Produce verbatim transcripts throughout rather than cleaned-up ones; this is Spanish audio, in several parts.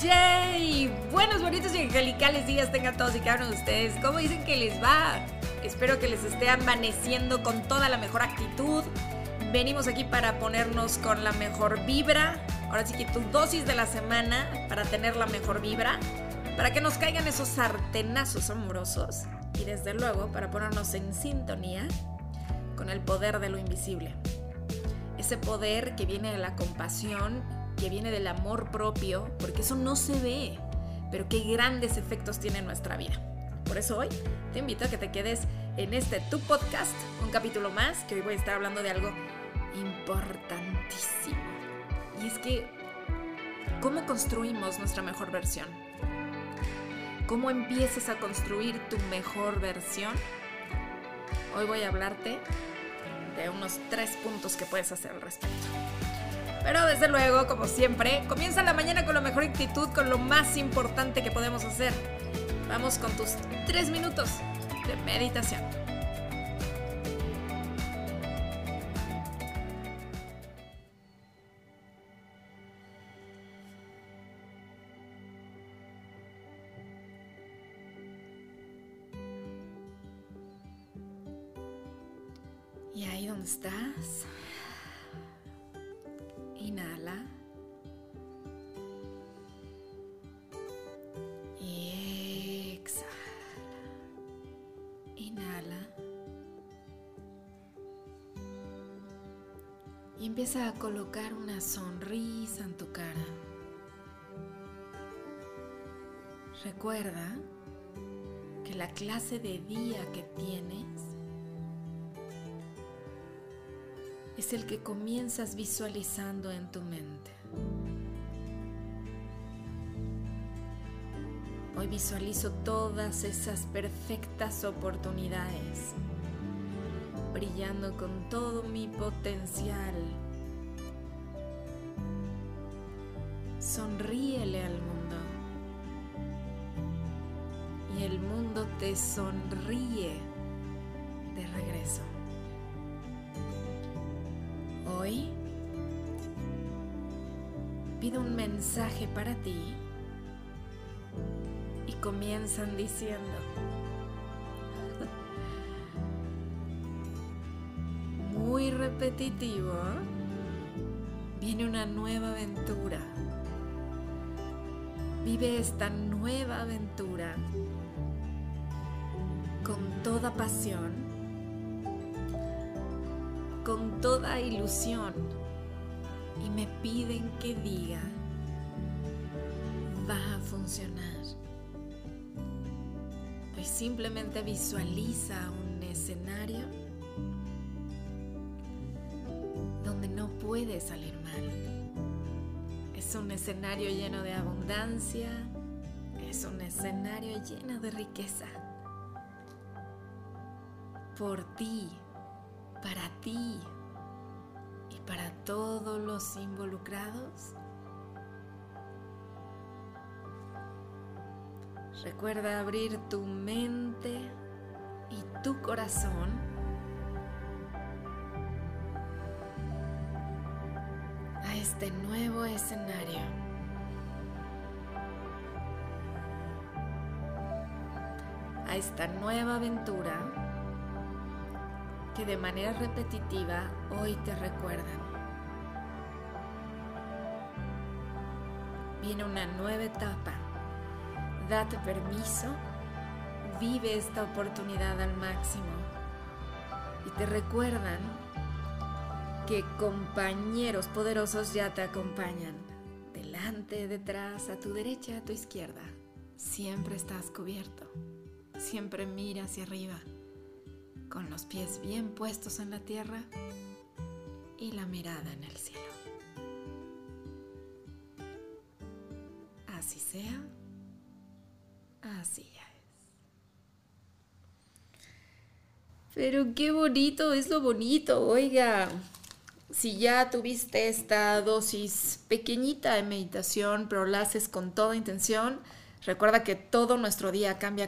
¡Yay! Buenos, bonitos y angelicales días tengan todos y cada uno de ustedes. ¿Cómo dicen que les va? Espero que les esté amaneciendo con toda la mejor actitud. Venimos aquí para ponernos con la mejor vibra. Ahora sí que tu dosis de la semana para tener la mejor vibra. Para que nos caigan esos sartenazos amorosos. Y desde luego para ponernos en sintonía con el poder de lo invisible. Ese poder que viene de la compasión, que viene del amor propio, porque eso no se ve, pero qué grandes efectos tiene en nuestra vida. Por eso hoy te invito a que te quedes en este tu podcast, un capítulo más, que hoy voy a estar hablando de algo importantísimo. Y es que, ¿cómo construimos nuestra mejor versión? ¿Cómo empiezas a construir tu mejor versión? Hoy voy a hablarte de unos tres puntos que puedes hacer al respecto. Pero desde luego, como siempre, comienza la mañana con la mejor actitud, con lo más importante que podemos hacer. Vamos con tus tres minutos de meditación. Y ahí donde estás, inhala y exhala, inhala y empieza a colocar una sonrisa en tu cara. Recuerda que la clase de día que tienes es el que comienzas visualizando en tu mente. Hoy visualizo todas esas perfectas oportunidades, brillando con todo mi potencial. Sonríele al mundo y el mundo te sonríe de regreso. Hoy pido un mensaje para ti y comienzan diciendo: muy repetitivo, viene una nueva aventura. Vive esta nueva aventura con toda pasión, con toda ilusión, y me piden que diga: va a funcionar. Hoy simplemente visualiza un escenario donde no puede salir mal. Es un escenario lleno de abundancia, es un escenario lleno de riqueza. Por ti, para ti y para todos los involucrados. Recuerda abrir tu mente y tu corazón a este nuevo escenario. A esta nueva aventura que de manera repetitiva hoy te recuerdan. Viene una nueva etapa. Date permiso, vive esta oportunidad al máximo. Y te recuerdan que compañeros poderosos ya te acompañan. Delante, detrás, a tu derecha, a tu izquierda. Siempre estás cubierto. Siempre mira hacia arriba, con los pies bien puestos en la tierra y la mirada en el cielo. Así sea, así ya es. Pero qué bonito es lo bonito, oiga. Si ya tuviste esta dosis pequeñita de meditación, pero la haces con toda intención, recuerda que todo nuestro día cambia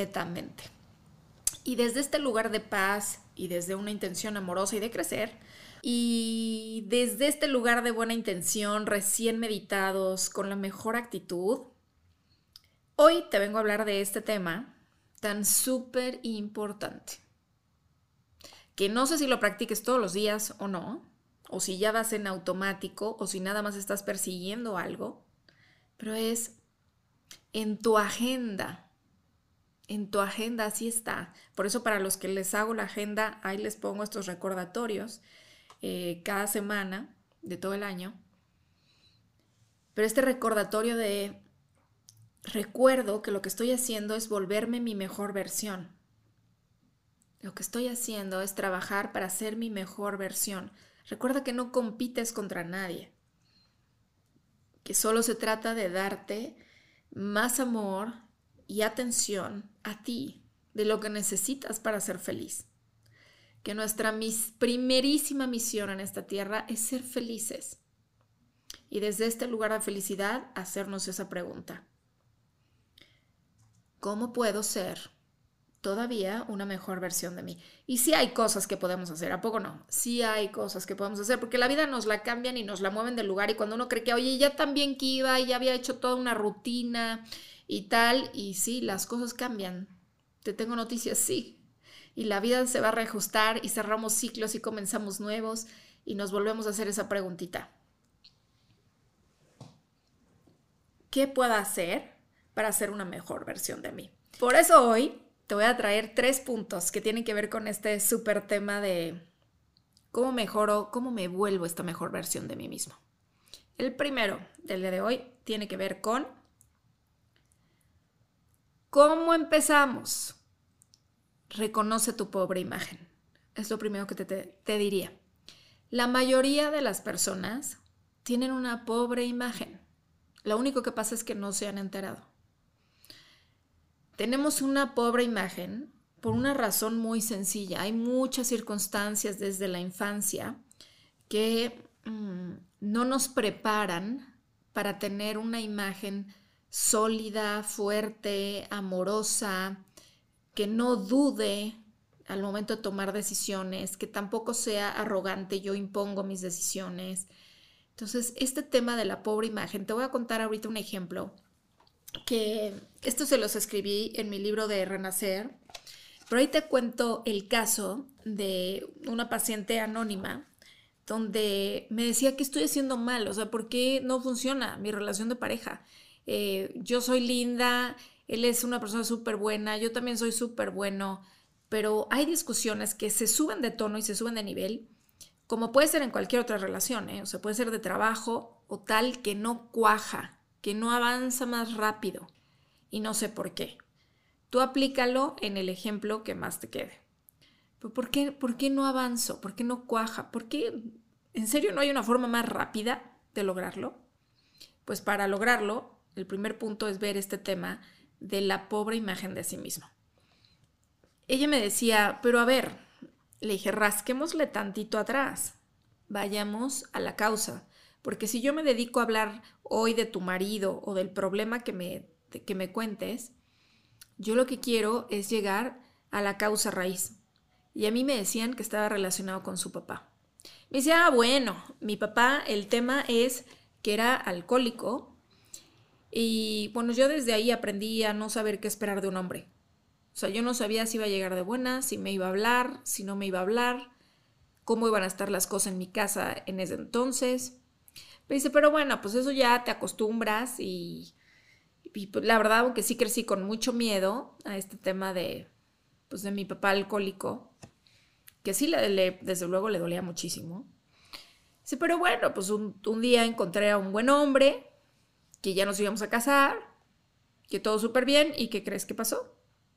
completamente. Y desde este lugar de paz y desde una intención amorosa y de crecer, Y desde este lugar de buena intención, recién meditados, con la mejor actitud, hoy te vengo a hablar de este tema tan súper importante, que no sé si lo practiques todos los días o no, o si ya vas en automático, o si nada más estás persiguiendo algo, pero es en tu agenda. En tu agenda, así está. Por eso para los que les hago la agenda, ahí les pongo estos recordatorios eh, cada semana de todo el año. Pero este recordatorio de recuerdo que lo que estoy haciendo es volverme mi mejor versión. Lo que estoy haciendo es trabajar para ser mi mejor versión. Recuerda que no compites contra nadie. Que solo se trata de darte más amor y atención a ti, de lo que necesitas para ser feliz. Que nuestra mis, primerísima misión en esta tierra es ser felices. Y desde este lugar de felicidad, hacernos esa pregunta. ¿Cómo puedo ser todavía una mejor versión de mí? Y sí hay cosas que podemos hacer, ¿a poco no? Sí hay cosas que podemos hacer, porque la vida nos la cambian y nos la mueven del lugar, y cuando uno cree que, oye, ya tan bien que iba y ya había hecho toda una rutina y tal, y sí, las cosas cambian. Te tengo noticias, sí. Y la vida se va a reajustar y cerramos ciclos y comenzamos nuevos y nos volvemos a hacer esa preguntita. ¿Qué puedo hacer para ser una mejor versión de mí? Por eso hoy te voy a traer tres puntos que tienen que ver con este súper tema de cómo mejoro, cómo me vuelvo esta mejor versión de mí mismo. El primero del día de hoy tiene que ver con ¿cómo empezamos? Reconoce tu pobre imagen. Es lo primero que te, te, te diría. La mayoría de las personas tienen una pobre imagen. Lo único que pasa es que no se han enterado. Tenemos una pobre imagen por una razón muy sencilla. Hay muchas circunstancias desde la infancia que mmm, no nos preparan para tener una imagen sólida, fuerte, amorosa, que no dude al momento de tomar decisiones, que tampoco sea arrogante, yo impongo mis decisiones. Entonces, este tema de la pobre imagen, te voy a contar ahorita un ejemplo, que esto se los escribí en mi libro de Renacer, pero ahí te cuento el caso de una paciente anónima donde me decía que estoy haciendo mal, o sea, ¿por qué no funciona mi relación de pareja? Eh, yo soy linda, él es una persona súper buena, yo también soy súper bueno, pero hay discusiones que se suben de tono y se suben de nivel, como puede ser en cualquier otra relación, ¿eh? O sea, puede ser de trabajo o tal que no cuaja, que no avanza más rápido y no sé por qué. Tú aplícalo en el ejemplo que más te quede. ¿Pero por qué, por qué no avanzo? ¿Por qué no cuaja? ¿Por qué en serio no hay una forma más rápida de lograrlo? Pues para lograrlo, el primer punto es ver este tema de la pobre imagen de sí mismo. Ella me decía, pero a ver, le dije, rasquémosle tantito atrás, vayamos a la causa, porque si yo me dedico a hablar hoy de tu marido o del problema que me, que me cuentes, yo lo que quiero es llegar a la causa raíz. Y a mí me decían que estaba relacionado con su papá. Me decía, ah, bueno, mi papá, el tema es que era alcohólico. Y bueno, yo desde ahí aprendí a no saber qué esperar de un hombre. O sea, yo no sabía si iba a llegar de buena, si me iba a hablar, si no me iba a hablar, cómo iban a estar las cosas en mi casa en ese entonces. Me dice, pero bueno, pues eso ya te acostumbras y, y pues la verdad, aunque sí crecí con mucho miedo a este tema de, pues de mi papá alcohólico, que sí, le, le, desde luego le dolía muchísimo. Dice, pero bueno, pues un, un día encontré a un buen hombre, que ya nos íbamos a casar, que todo súper bien, ¿y qué crees que pasó?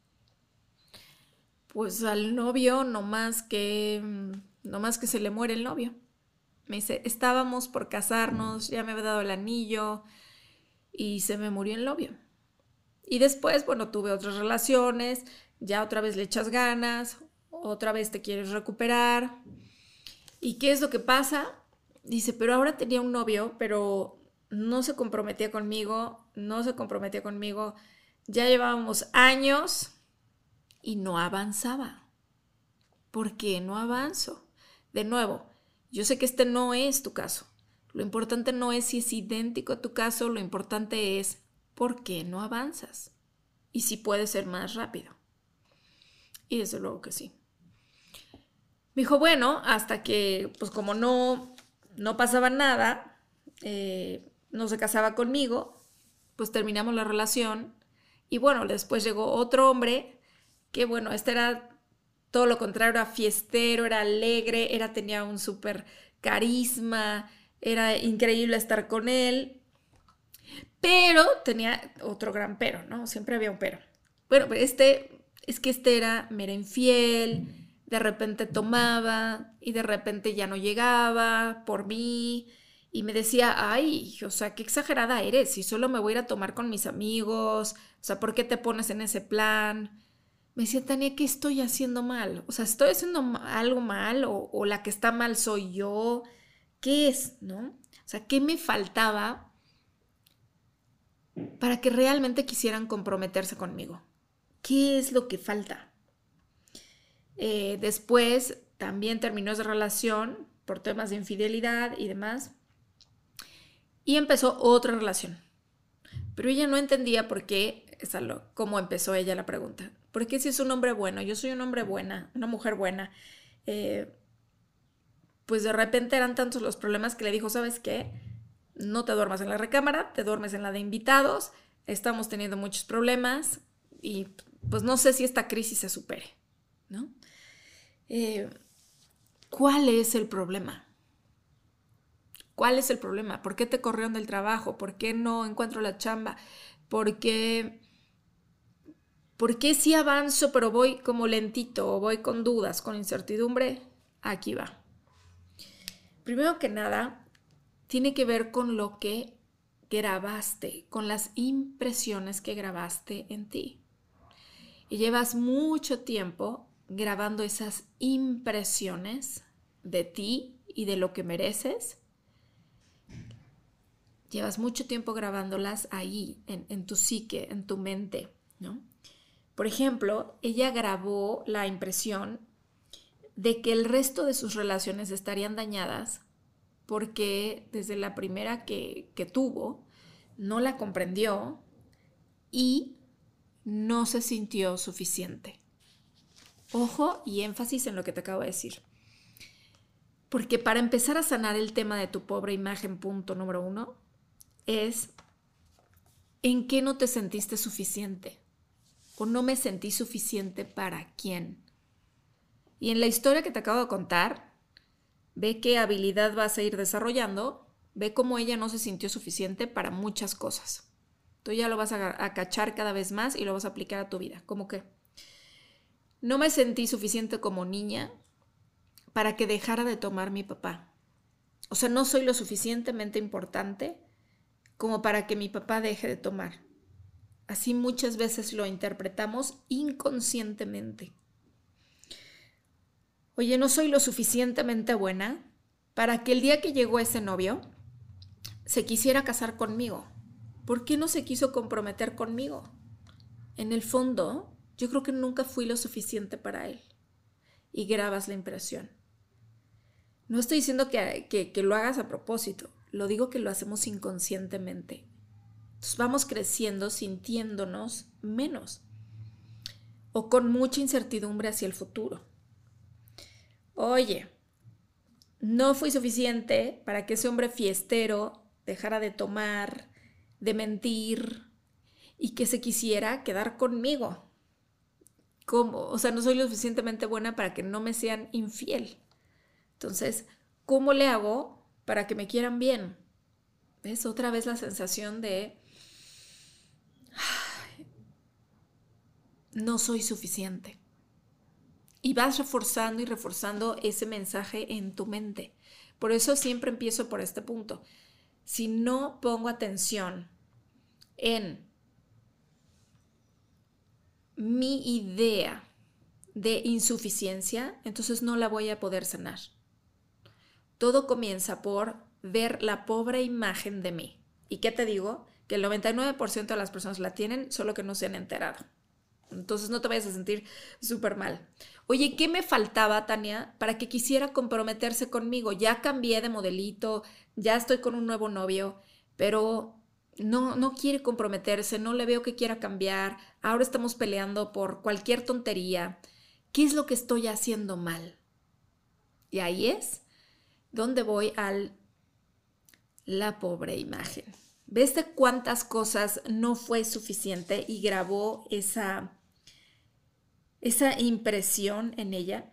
Pues al novio, no más que, no más que se le muere el novio. Me dice, estábamos por casarnos, ya me había dado el anillo y se me murió el novio. Y después, bueno, tuve otras relaciones, ya otra vez le echas ganas, otra vez te quieres recuperar. ¿Y qué es lo que pasa? Dice, pero ahora tenía un novio, pero no se comprometía conmigo, no se comprometía conmigo. Ya llevábamos años y no avanzaba. ¿Por qué no avanzo? De nuevo, Yo sé que este no es tu caso. Lo importante no es si es idéntico a tu caso, lo importante es por qué no avanzas y si puede ser más rápido. Y desde luego que sí. Me dijo, bueno, hasta que, pues como no, no pasaba nada, eh, no se casaba conmigo, pues terminamos la relación. Y bueno, después llegó otro hombre que, bueno, este era todo lo contrario, era fiestero, era alegre, era, tenía un súper carisma, era increíble estar con él, pero tenía otro gran pero, ¿no? Siempre había un pero. Bueno, pero este, es que este era, me era infiel, de repente tomaba y de repente ya no llegaba por mí y me decía, ay, o sea, qué exagerada eres, si solo me voy a ir a tomar con mis amigos, o sea, ¿por qué te pones en ese plan? Me decía, Tania, ¿qué estoy haciendo mal? O sea, ¿estoy haciendo algo mal o, o la que está mal soy yo? ¿Qué es, no? O sea, ¿qué me faltaba para que realmente quisieran comprometerse conmigo? ¿Qué es lo que falta? Eh, después también terminó esa relación por temas de infidelidad y demás. Y empezó otra relación. Pero ella no entendía por qué, es algo, cómo empezó ella la pregunta. ¿Por qué si es un hombre bueno? Yo soy un hombre buena, una mujer buena. Eh, pues de repente eran tantos los problemas que le dijo, ¿sabes qué? No te duermas en la recámara, te duermes en la de invitados. Estamos teniendo muchos problemas y pues no sé si esta crisis se supere, ¿no? Eh, ¿Cuál es el problema? ¿Cuál es el problema? ¿Por qué te corrieron del trabajo? ¿Por qué no encuentro la chamba? ¿Por qué, ¿Por qué sí avanzo pero voy como lentito o voy con dudas, con incertidumbre? Aquí va. Primero que nada, tiene que ver con lo que grabaste, con las impresiones que grabaste en ti. Y llevas mucho tiempo grabando esas impresiones de ti y de lo que mereces. Llevas mucho tiempo grabándolas ahí, en, en tu psique, en tu mente, ¿no? Por ejemplo, ella grabó la impresión de que el resto de sus relaciones estarían dañadas porque desde la primera que, que tuvo, no la comprendió y no se sintió suficiente. Ojo y énfasis en lo que te acabo de decir. Porque para empezar a sanar el tema de tu pobre imagen, punto número uno, es ¿en qué no te sentiste suficiente? ¿O no me sentí suficiente para quién? Y en la historia que te acabo de contar, ve qué habilidad vas a ir desarrollando, ve cómo ella no se sintió suficiente para muchas cosas. Tú ya lo vas a, a cachar cada vez más y lo vas a aplicar a tu vida. ¿Cómo que? No me sentí suficiente como niña para que dejara de tomar mi papá. O sea, no soy lo suficientemente importante como para que mi papá deje de tomar. Así muchas veces lo interpretamos inconscientemente. Oye, no soy lo suficientemente buena para que el día que llegó ese novio se quisiera casar conmigo. ¿Por qué no se quiso comprometer conmigo? En el fondo, yo creo que nunca fui lo suficiente para él. Y grabas la impresión. No estoy diciendo que, que, que lo hagas a propósito, lo digo que lo hacemos inconscientemente. Entonces vamos creciendo sintiéndonos menos o con mucha incertidumbre hacia el futuro. Oye, no fui suficiente para que ese hombre fiestero dejara de tomar, de mentir y que se quisiera quedar conmigo. ¿Cómo? O sea, no soy lo suficientemente buena para que no me sean infiel. Entonces, ¿cómo le hago para que me quieran bien? ¿Ves? Otra vez la sensación de ay, no soy suficiente. Y vas reforzando y reforzando ese mensaje en tu mente. Por eso siempre empiezo por este punto. Si no pongo atención en mi idea de insuficiencia, entonces no la voy a poder sanar. Todo comienza por ver la pobre imagen de mí. ¿Y qué te digo? Que el noventa y nueve por ciento de las personas la tienen, solo que no se han enterado. Entonces no te vayas a sentir súper mal. Oye, ¿qué me faltaba, Tania, para que quisiera comprometerse conmigo? Ya cambié de modelito, ya estoy con un nuevo novio, pero no, no quiere comprometerse, no le veo que quiera cambiar, ahora estamos peleando por cualquier tontería. ¿Qué es lo que estoy haciendo mal? Y ahí es donde voy al la pobre imagen. ¿Ves de cuántas cosas no fue suficiente y grabó esa, esa impresión en ella?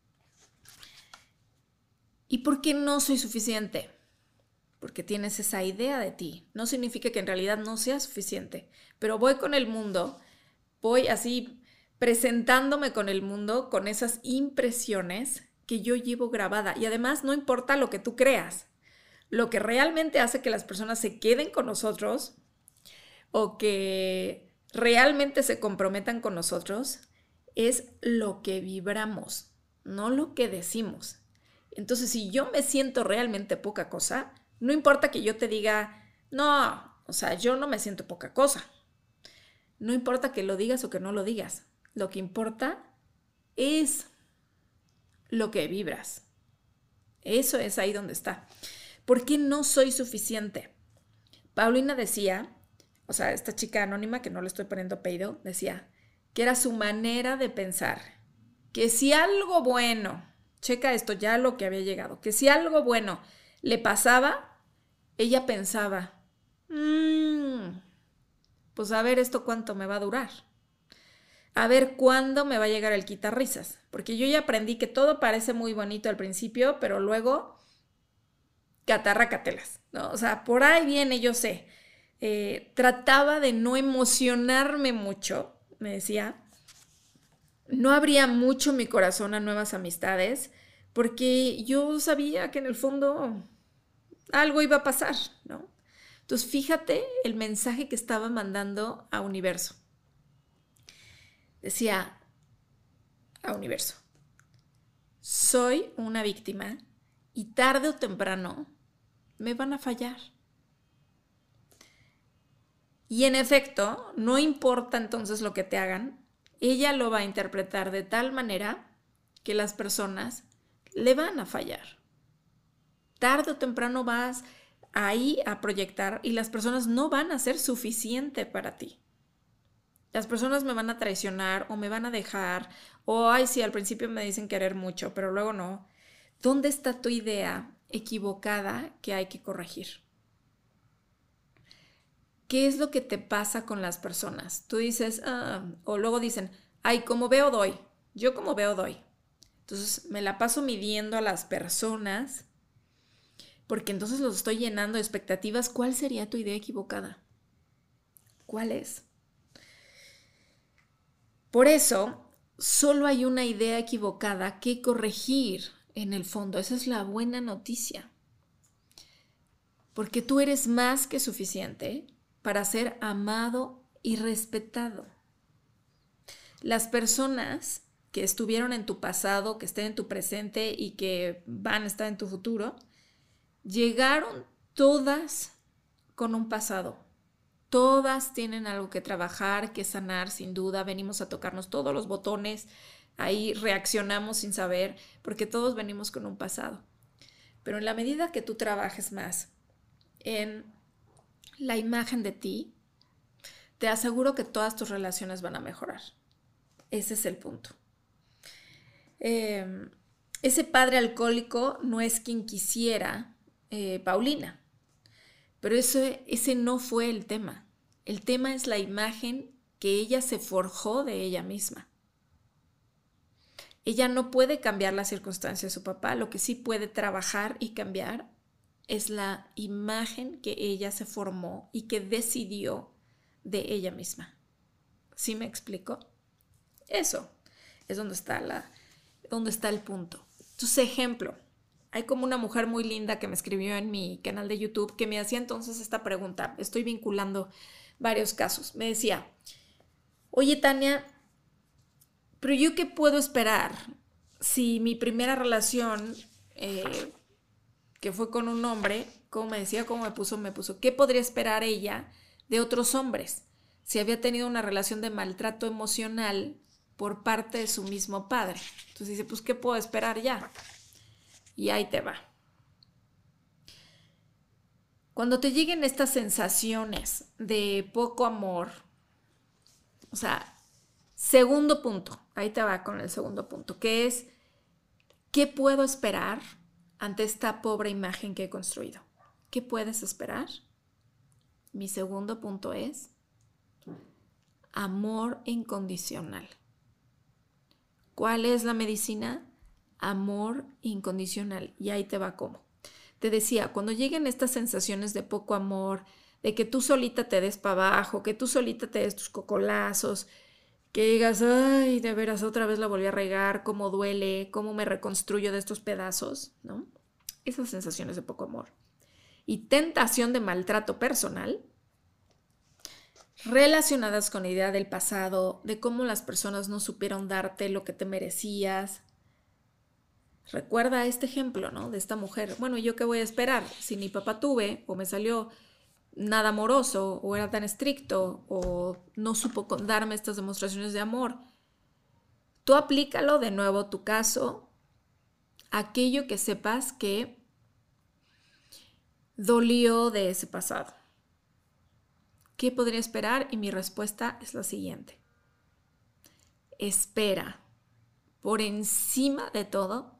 ¿Y por qué no soy suficiente? Porque tienes esa idea de ti. No significa que en realidad no sea suficiente, pero voy con el mundo, voy así presentándome con el mundo con esas impresiones que yo llevo grabada. Y además no importa lo que tú creas. Lo que realmente hace que las personas se queden con nosotros o que realmente se comprometan con nosotros es lo que vibramos, no lo que decimos. Entonces, si yo me siento realmente poca cosa, no importa que yo te diga, no, o sea, yo no me siento poca cosa. No importa que lo digas o que no lo digas. Lo que importa es lo que vibras. Eso es ahí donde está. ¿Por qué no soy suficiente? Paulina decía, o sea, esta chica anónima, que no le estoy poniendo apellido, decía que era su manera de pensar, que si algo bueno, checa esto ya lo que había llegado, que si algo bueno le pasaba, ella pensaba, mmm, pues a ver esto cuánto me va a durar, a ver cuándo me va a llegar el quitarrisas, porque yo ya aprendí que todo parece muy bonito al principio, pero luego catarracatelas, ¿no? O sea, por ahí viene, yo sé. Eh, trataba de no emocionarme mucho, me decía. No abría mucho mi corazón a nuevas amistades, porque yo sabía que en el fondo algo iba a pasar, ¿no? Entonces, fíjate el mensaje que estaba mandando a Universo. Decía a Universo, soy una víctima y tarde o temprano me van a fallar. Y en efecto, no importa entonces lo que te hagan, ella lo va a interpretar de tal manera que las personas le van a fallar. Tarde o temprano vas ahí a proyectar y las personas no van a ser suficiente para ti. Las personas me van a traicionar o me van a dejar, o ay, sí, al principio me dicen querer mucho, pero luego no. ¿Dónde está tu idea equivocada que hay que corregir? ¿Qué es lo que te pasa con las personas? Tú dices, ah, o luego dicen, ay, como veo doy, yo como veo doy. Entonces me la paso midiendo a las personas porque entonces los estoy llenando de expectativas. ¿Cuál sería tu idea equivocada? ¿Cuál es? Por eso, solo hay una idea equivocada que corregir en el fondo. Esa es la buena noticia. Porque tú eres más que suficiente para ser amado y respetado. Las personas que estuvieron en tu pasado, que estén en tu presente y que van a estar en tu futuro, llegaron todas con un pasado. Todas tienen algo que trabajar, que sanar, sin duda. Venimos a tocarnos todos los botones, ahí reaccionamos sin saber, porque todos venimos con un pasado. Pero en la medida que tú trabajes más en la imagen de ti, te aseguro que todas tus relaciones van a mejorar. Ese es el punto. Eh, ese padre alcohólico no es quien quisiera eh, Paulina. Pero ese, ese no fue el tema. El tema es la imagen que ella se forjó de ella misma. Ella no puede cambiar las circunstancias de su papá. Lo que sí puede trabajar y cambiar es la imagen que ella se formó y que decidió de ella misma. ¿Sí me explico? Eso es donde está, la, donde está el punto. Entonces, ejemplo. Hay como una mujer muy linda que me escribió en mi canal de YouTube que me hacía entonces esta pregunta. Estoy vinculando varios casos. Me decía, oye Tania, ¿pero yo qué puedo esperar si mi primera relación, eh, que fue con un hombre, como me decía, como me puso, me puso, ¿qué podría esperar ella de otros hombres? Si había tenido una relación de maltrato emocional por parte de su mismo padre. Entonces dice, pues, ¿qué puedo esperar ya? Y ahí te va. Cuando te lleguen estas sensaciones de poco amor, o sea, segundo punto, ahí te va con el segundo punto, que es, ¿qué puedo esperar ante esta pobre imagen que he construido? ¿Qué puedes esperar? Mi segundo punto es amor incondicional. ¿Cuál es la medicina? Amor incondicional. Y ahí te va cómo. Te decía, cuando lleguen estas sensaciones de poco amor, de que tú solita te des para abajo, que tú solita te des tus cocolazos, que digas, ay, de veras otra vez la volví a regar, cómo duele, cómo me reconstruyo de estos pedazos, ¿no? Esas sensaciones de poco amor. Y tentación de maltrato personal, relacionadas con la idea del pasado, de cómo las personas no supieron darte lo que te merecías. Recuerda este ejemplo, ¿no? De esta mujer. Bueno, ¿yo qué voy a esperar? Si ni papá tuve, o me salió nada amoroso, o era tan estricto, o no supo darme estas demostraciones de amor. Tú aplícalo de nuevo a tu caso, aquello que sepas que dolió de ese pasado. ¿Qué podría esperar? Y mi respuesta es la siguiente. Espera, por encima de todo,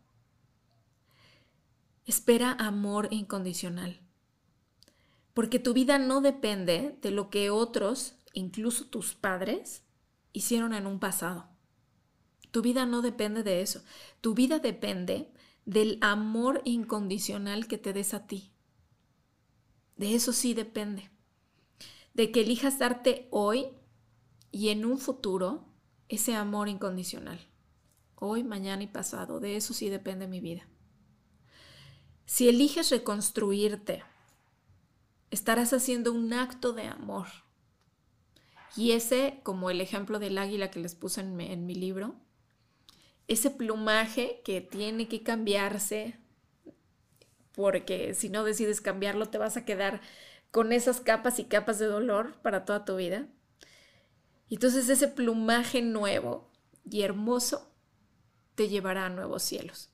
espera amor incondicional. Porque tu vida no depende de lo que otros, incluso tus padres, hicieron en un pasado. Tu vida no depende de eso. Tu vida depende del amor incondicional que te des a ti. De eso sí depende. De que elijas darte hoy y en un futuro ese amor incondicional. Hoy, mañana y pasado. De eso sí depende mi vida. Si eliges reconstruirte, estarás haciendo un acto de amor. Y ese, como el ejemplo del águila que les puse en mi, en mi libro, ese plumaje que tiene que cambiarse, porque si no decides cambiarlo te vas a quedar con esas capas y capas de dolor para toda tu vida. Y entonces ese plumaje nuevo y hermoso te llevará a nuevos cielos.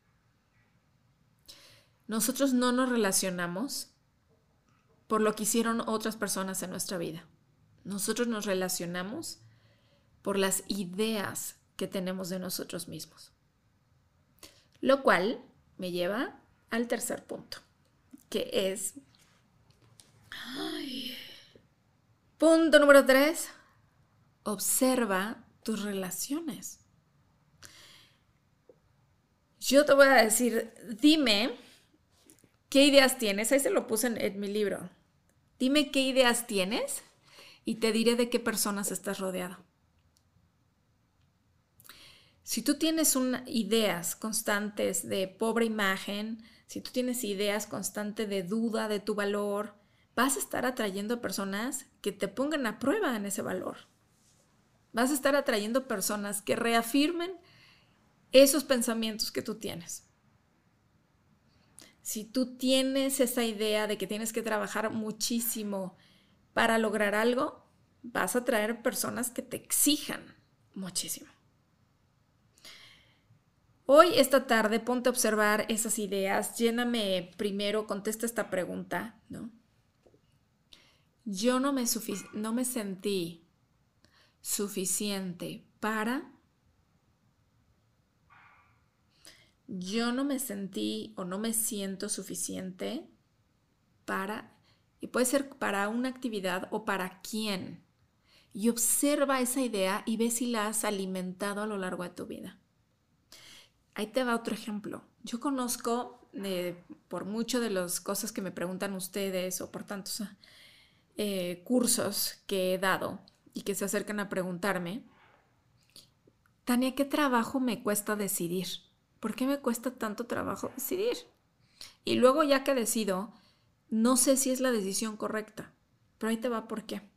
Nosotros no nos relacionamos por lo que hicieron otras personas en nuestra vida. Nosotros nos relacionamos por las ideas que tenemos de nosotros mismos. Lo cual me lleva al tercer punto, que es... Ay, punto número tres. Observa tus relaciones. Yo te voy a decir, dime qué ideas tienes. Ahí se lo puse en, en mi libro. Dime qué ideas tienes y te diré de qué personas estás rodeado. Si tú tienes una, ideas constantes de pobre imagen, si tú tienes ideas constantes de duda de tu valor, vas a estar atrayendo personas que te pongan a prueba en ese valor. Vas a estar atrayendo personas que reafirmen esos pensamientos que tú tienes. Si tú tienes esa idea de que tienes que trabajar muchísimo para lograr algo, vas a atraer personas que te exijan muchísimo. Hoy, esta tarde, ponte a observar esas ideas. Lléname primero, contesta esta pregunta, ¿no? Yo no me, sufic- no me sentí suficiente para... Yo no me sentí o no me siento suficiente para... Y puede ser para una actividad o para quién. Y observa esa idea y ve si la has alimentado a lo largo de tu vida. Ahí te va otro ejemplo. Yo conozco, eh, por mucho de las cosas que me preguntan ustedes o por tantos eh, cursos que he dado y que se acercan a preguntarme, Tania, ¿qué trabajo me cuesta decidir? ¿Por qué me cuesta tanto trabajo decidir? Y luego ya que decido, no sé si es la decisión correcta, pero ahí te va por qué.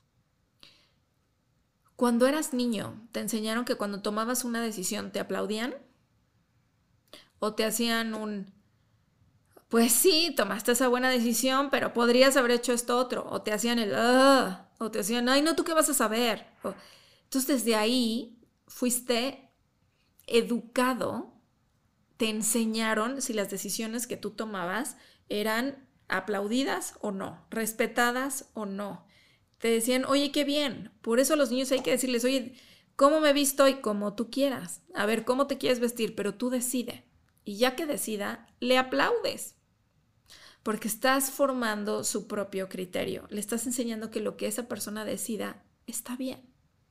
Cuando eras niño, ¿te enseñaron que cuando tomabas una decisión te aplaudían? ¿O te hacían un, pues sí, tomaste esa buena decisión, pero podrías haber hecho esto otro? ¿O te hacían el, ah? ¿O te hacían, ay, no, ¿tú qué vas a saber? O, entonces, desde ahí fuiste educado, te enseñaron si las decisiones que tú tomabas eran aplaudidas o no, respetadas o no. Te decían, oye, qué bien. Por eso a los niños hay que decirles, oye, ¿cómo me visto hoy? Como tú quieras. A ver, ¿cómo te quieres vestir? Pero tú decide. Y ya que decida, le aplaudes. Porque estás formando su propio criterio. Le estás enseñando que lo que esa persona decida está bien.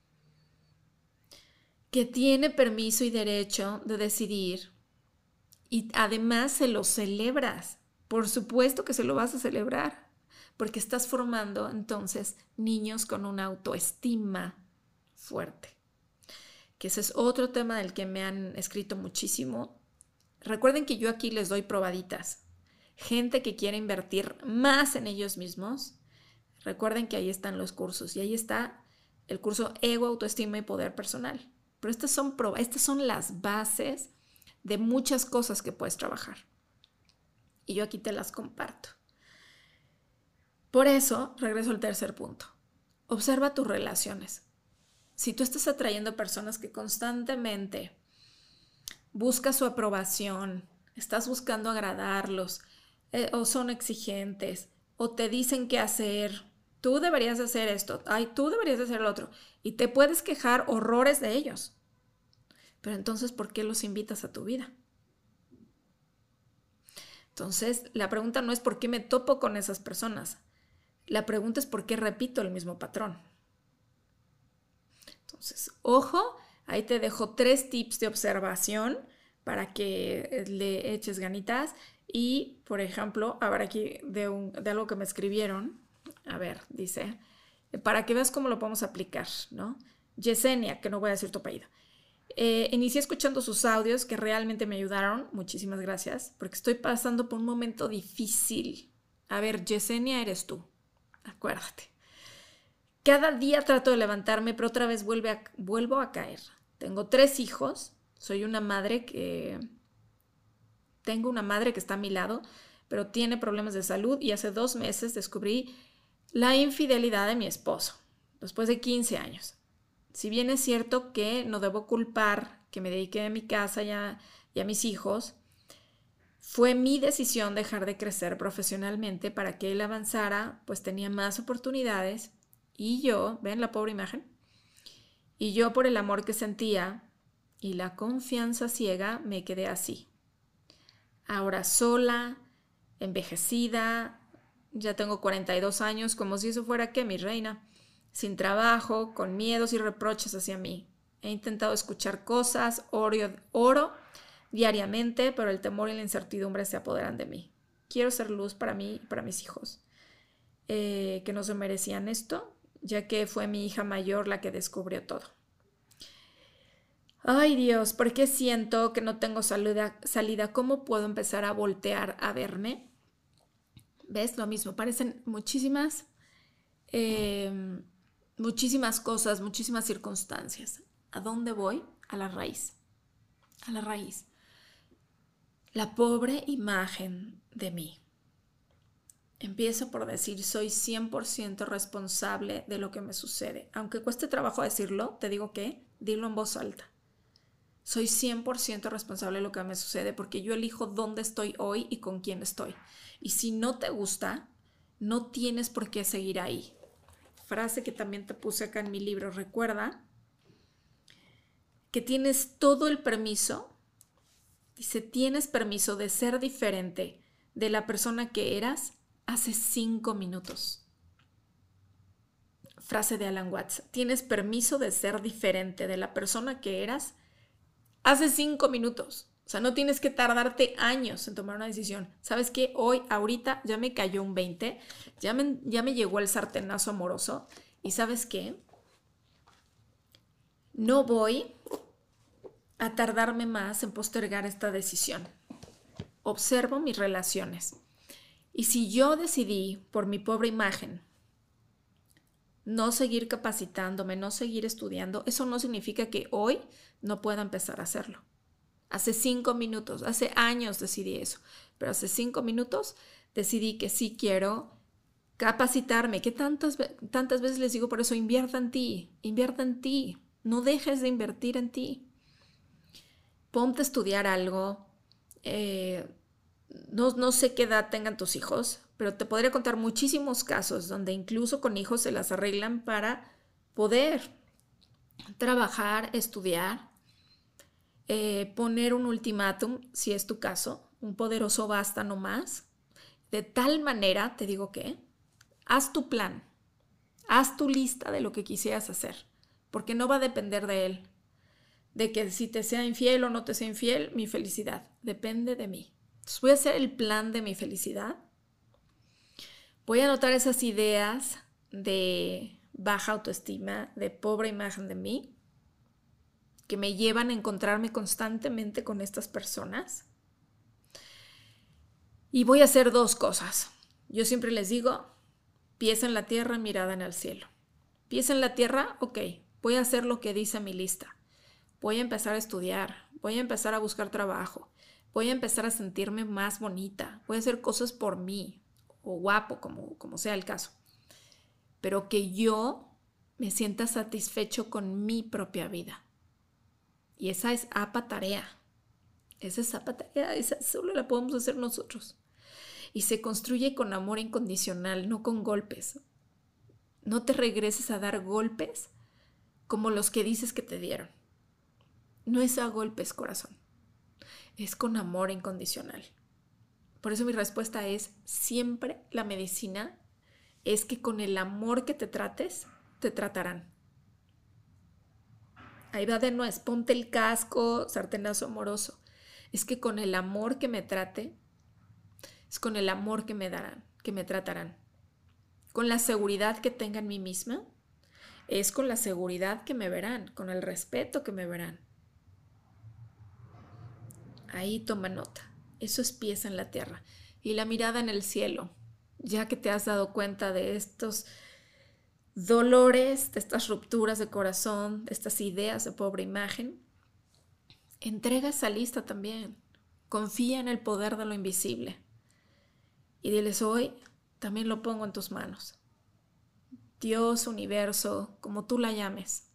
Que tiene permiso y derecho de decidir. Y además se lo celebras. Por supuesto que se lo vas a celebrar. Porque estás formando entonces niños con una autoestima fuerte. Que ese es otro tema del que me han escrito muchísimo. Recuerden que yo aquí les doy probaditas. Gente que quiere invertir más en ellos mismos. Recuerden que ahí están los cursos. Y ahí está el curso Ego, Autoestima y Poder Personal. Pero estas son, estas son las bases de muchas cosas que puedes trabajar. Y yo aquí te las comparto. Por eso, regreso al tercer punto. Observa tus relaciones. Si tú estás atrayendo personas que constantemente buscas su aprobación, estás buscando agradarlos, eh, o son exigentes, o te dicen qué hacer, tú deberías hacer esto, ay, tú deberías hacer lo otro, y te puedes quejar horrores de ellos. Pero entonces, ¿por qué los invitas a tu vida? Entonces, la pregunta no es por qué me topo con esas personas. La pregunta es por qué repito el mismo patrón. Entonces, ojo, ahí te dejo tres tips de observación para que le eches ganitas. Y, por ejemplo, a ver aquí de, un, de algo que me escribieron. A ver, dice, para que veas cómo lo podemos aplicar, ¿no? Yesenia, que no voy a decir tu apellido. Eh, inicié escuchando sus audios que realmente me ayudaron. Muchísimas gracias, porque estoy pasando por un momento difícil. A ver, Yesenia, eres tú. Acuérdate. Cada día trato de levantarme, pero otra vez vuelve a, vuelvo a caer. Tengo tres hijos. Soy una madre que... Tengo una madre que está a mi lado, pero tiene problemas de salud y hace dos meses descubrí la infidelidad de mi esposo, después de quince años. Si bien es cierto que no debo culpar que me dediqué a mi casa y a, y a mis hijos, fue mi decisión dejar de crecer profesionalmente para que él avanzara, pues tenía más oportunidades y yo, ¿ven la pobre imagen? Y yo por el amor que sentía y la confianza ciega me quedé así. Ahora sola, envejecida, ya tengo cuarenta y dos años, como si eso fuera ¿qué, mi reina? Sin trabajo, con miedos y reproches hacia mí. He intentado escuchar cosas, oro, oro diariamente, pero el temor y la incertidumbre se apoderan de mí. Quiero ser luz para mí y para mis hijos, eh, que no se merecían esto, ya que fue mi hija mayor la que descubrió todo. Ay Dios, ¿por qué siento que no tengo salida, salida? ¿Cómo puedo empezar a voltear a verme? ¿Ves? Lo mismo, parecen muchísimas, eh, muchísimas cosas, muchísimas circunstancias. ¿A dónde voy? A la raíz. A la raíz. La pobre imagen de mí. Empiezo por decir, soy cien por ciento responsable de lo que me sucede. Aunque cueste trabajo decirlo, te digo que dilo en voz alta. Soy cien por ciento responsable de lo que me sucede porque yo elijo dónde estoy hoy y con quién estoy. Y si no te gusta, no tienes por qué seguir ahí. Frase que también te puse acá en mi libro. Recuerda que tienes todo el permiso. Dice, tienes permiso de ser diferente de la persona que eras hace cinco minutos. Frase de Alan Watts. Tienes permiso de ser diferente de la persona que eras hace cinco minutos. O sea, no tienes que tardarte años en tomar una decisión. ¿Sabes qué? Hoy, ahorita, ya me cayó un veinte. Ya me, ya me llegó el sartenazo amoroso. ¿Y sabes qué? No voy a tardarme más en postergar esta decisión. Observo mis relaciones. Y si yo decidí, por mi pobre imagen, no seguir capacitándome, no seguir estudiando, eso no significa que hoy no pueda empezar a hacerlo. Hace cinco minutos, hace años decidí eso, pero hace cinco minutos decidí que sí quiero capacitarme, que tantas, tantas veces les digo por eso, invierta en ti, invierta en ti. No dejes de invertir en ti. Ponte a estudiar algo. Eh, no, no sé qué edad tengan tus hijos, pero te podría contar muchísimos casos donde incluso con hijos se las arreglan para poder trabajar, estudiar, eh, poner un ultimátum, si es tu caso, un poderoso basta no más. De tal manera, te digo que, haz tu plan, haz tu lista de lo que quisieras hacer, porque no va a depender de él, de que si te sea infiel o no te sea infiel, mi felicidad depende de mí. Entonces voy a hacer el plan de mi felicidad. Voy a anotar esas ideas de baja autoestima, de pobre imagen de mí, que me llevan a encontrarme constantemente con estas personas. Y voy a hacer dos cosas. Yo siempre les digo, pies en la tierra, mirada en el cielo. Pies en la tierra, ok, voy a hacer lo que dice mi lista. Voy a empezar a estudiar, voy a empezar a buscar trabajo, voy a empezar a sentirme más bonita, voy a hacer cosas por mí, o guapo, como, como sea el caso. Pero que yo me sienta satisfecho con mi propia vida. Y esa es apa tarea. Esa es apa tarea, esa solo la podemos hacer nosotros. Y se construye con amor incondicional, no con golpes. No te regreses a dar golpes como los que dices que te dieron. No es a golpes, corazón. Es con amor incondicional. Por eso mi respuesta es, siempre la medicina es que con el amor que te trates, te tratarán. Ahí va de nuez, ponte el casco, sartenazo amoroso. Es que con el amor que me trate, es con el amor que me darán, que me tratarán. Con la seguridad que tenga en mí misma, es con la seguridad que me verán, con el respeto que me verán. Ahí toma nota. Eso es pies en la tierra. Y la mirada en el cielo, ya que te has dado cuenta de estos dolores, de estas rupturas de corazón, de estas ideas de pobre imagen, entrega esa lista también. Confía en el poder de lo invisible. Y diles, hoy también lo pongo en tus manos. Dios, universo, como tú la llames.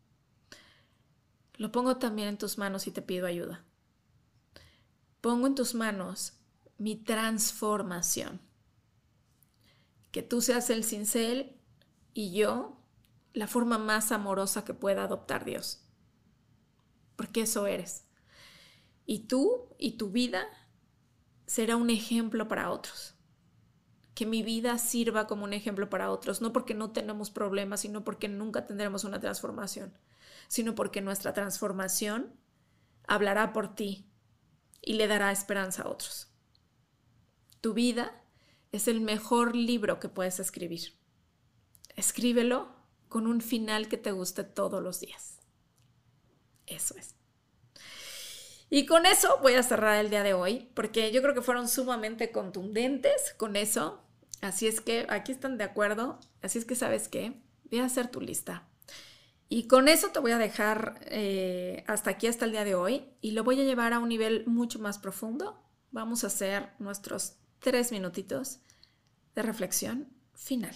Lo pongo también en tus manos y te pido ayuda. Pongo en tus manos mi transformación. Que tú seas el cincel y yo la forma más amorosa que pueda adoptar Dios. Porque eso eres. Y tú y tu vida será un ejemplo para otros. Que mi vida sirva como un ejemplo para otros, no porque no tenemos problemas, sino porque nunca tendremos una transformación, sino porque nuestra transformación hablará por ti y le dará esperanza a otros. Tu vida es el mejor libro que puedes escribir. Escríbelo con un final que te guste todos los días. Eso es. Y con eso voy a cerrar el día de hoy, porque yo creo que fueron sumamente contundentes con eso. Así es que aquí están de acuerdo. Así es que, ¿sabes qué? Voy a hacer tu lista. Y con eso te voy a dejar eh, hasta aquí, hasta el día de hoy. Y lo voy a llevar a un nivel mucho más profundo. Vamos a hacer nuestros tres minutitos de reflexión final.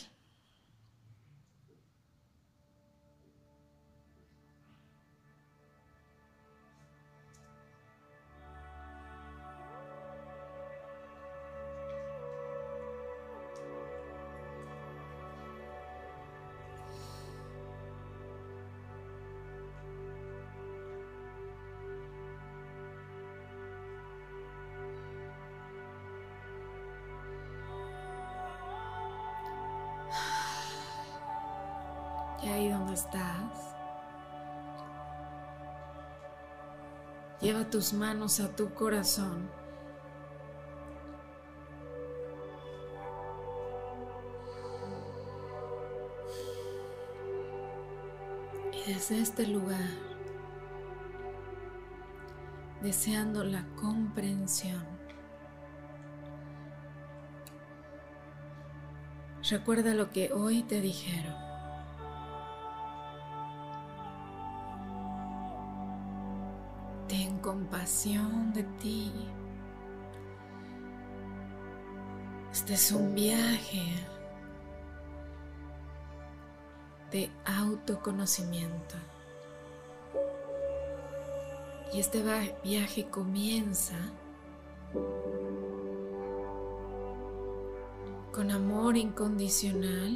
Y ahí donde estás, lleva tus manos a tu corazón. Y desde este lugar, deseando la comprensión, recuerda lo que hoy te dijeron. Ten compasión de ti. Este es un viaje de autoconocimiento. Y este viaje comienza con amor incondicional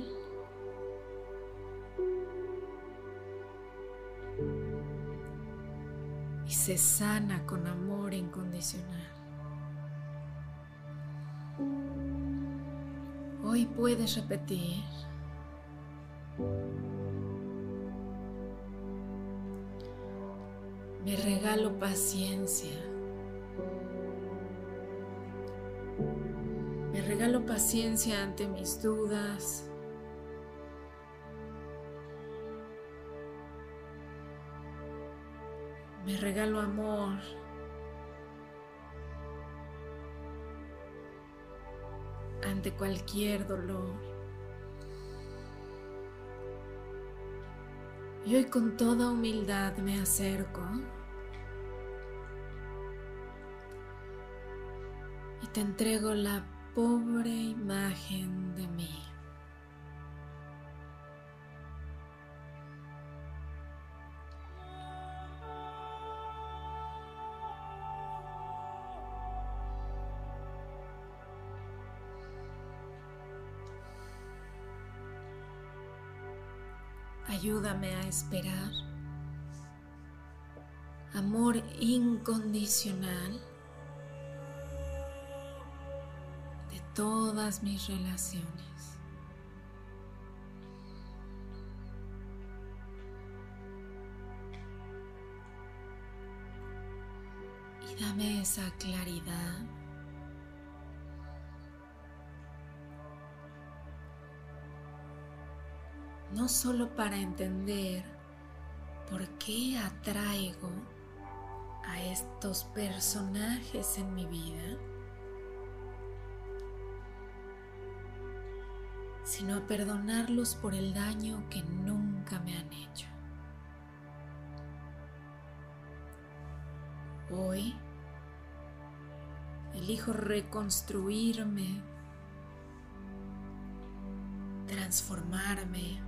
y se sana con amor incondicional. Hoy puedes repetir: me regalo paciencia. Me regalo paciencia ante mis dudas. Me regalo amor. Ante cualquier dolor. Y hoy con toda humildad me acerco y te entrego la pobre imagen de mí. Ayúdame a esperar amor incondicional de todas mis relaciones. Y dame esa claridad no solo para entender por qué atraigo a estos personajes en mi vida, sino a perdonarlos por el daño que nunca me han hecho. Hoy elijo reconstruirme, transformarme,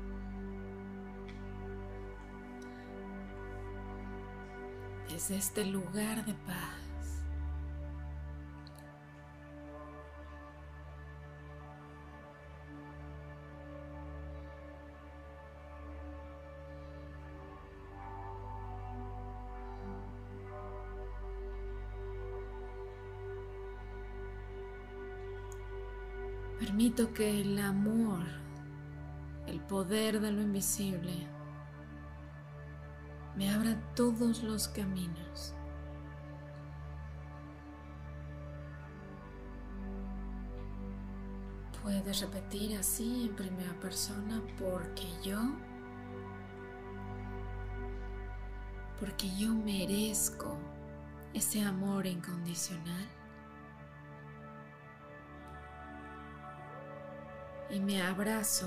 desde este lugar de paz. Permito que el amor, el poder de lo invisible, me abra todos los caminos. Puedes repetir así en primera persona: porque yo, porque yo merezco ese amor incondicional y me abrazo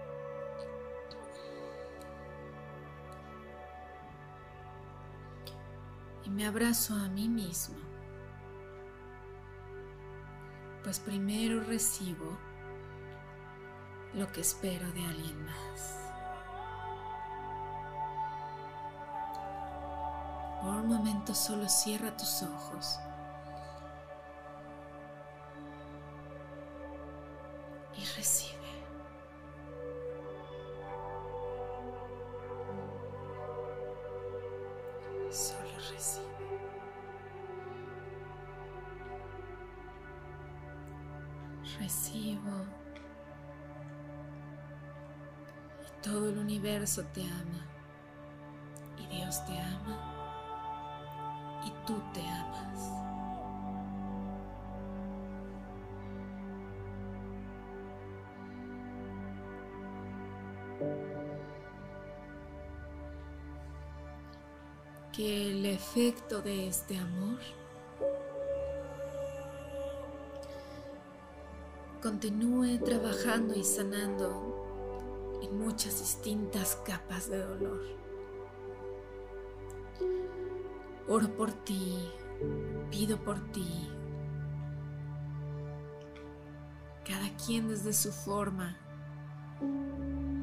y me abrazo a mí mismo, pues primero recibo lo que espero de alguien más. Por un momento solo cierra tus ojos y recibe. Solo recibe. Recibo. Y todo el universo te ama. Y Dios te ama. Y tú te amas. Que el efecto de este amor continúe trabajando y sanando en muchas distintas capas de dolor. Oro por ti, pido por ti, cada quien desde su forma.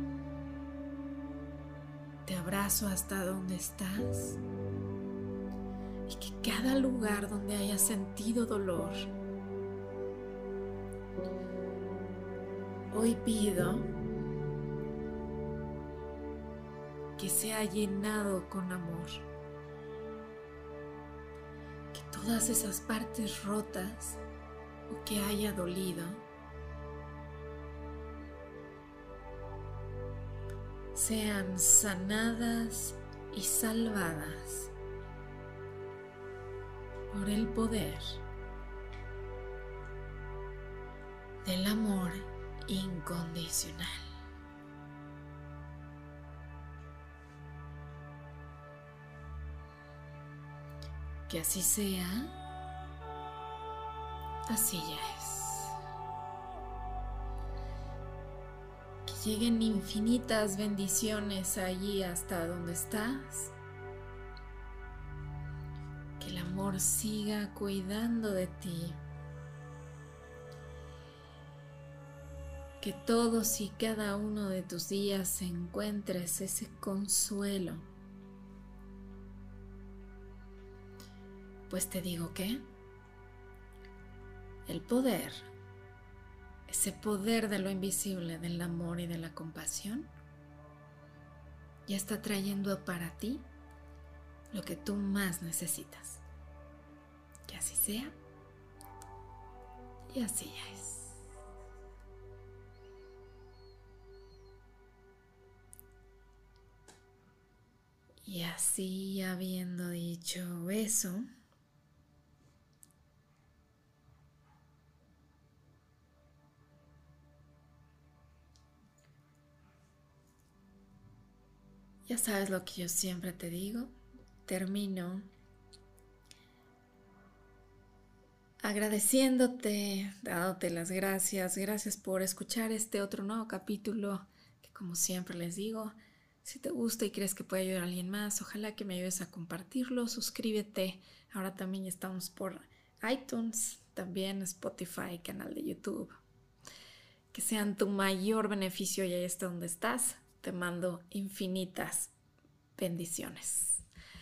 Te abrazo hasta donde estás cada lugar donde hayas sentido dolor. Hoy pido que sea llenado con amor. Que todas esas partes rotas o que haya dolido sean sanadas y salvadas por el poder del amor incondicional. Que así sea, así ya es. Que lleguen infinitas bendiciones allí hasta donde estás. Que el amor siga cuidando de ti. Que todos y cada uno de tus días encuentres ese consuelo. Pues te digo que el poder, ese poder de lo invisible, del amor y de la compasión, ya está trayendo para ti lo que tú más necesitas. Que así sea y así ya es. Y así, habiendo dicho eso, ya sabes lo que yo siempre te digo, termino agradeciéndote, dándote las gracias, gracias por escuchar este otro nuevo capítulo, que como siempre les digo, si te gusta y crees que puede ayudar a alguien más, ojalá que me ayudes a compartirlo, suscríbete, ahora también estamos por iTunes, también Spotify, canal de YouTube, que sean tu mayor beneficio y ahí está donde estás. Te mando infinitas bendiciones.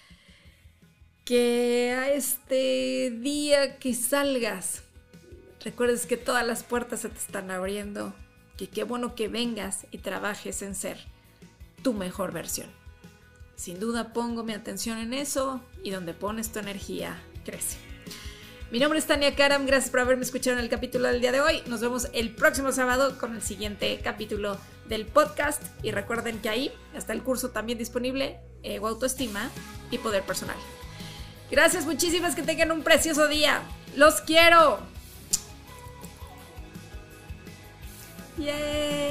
Que a este día que salgas, recuerdes que todas las puertas se te están abriendo, que qué bueno que vengas y trabajes en ser tu mejor versión. Sin duda pongo mi atención en eso y donde pones tu energía, crece. Mi nombre es Tania Karam, gracias por haberme escuchado en el capítulo del día de hoy. Nos vemos el próximo sábado con el siguiente capítulo del podcast y recuerden que ahí está el curso también disponible, Ego, Autoestima y Poder Personal. Gracias muchísimas, que tengan un precioso día. ¡Los quiero! ¡Yay!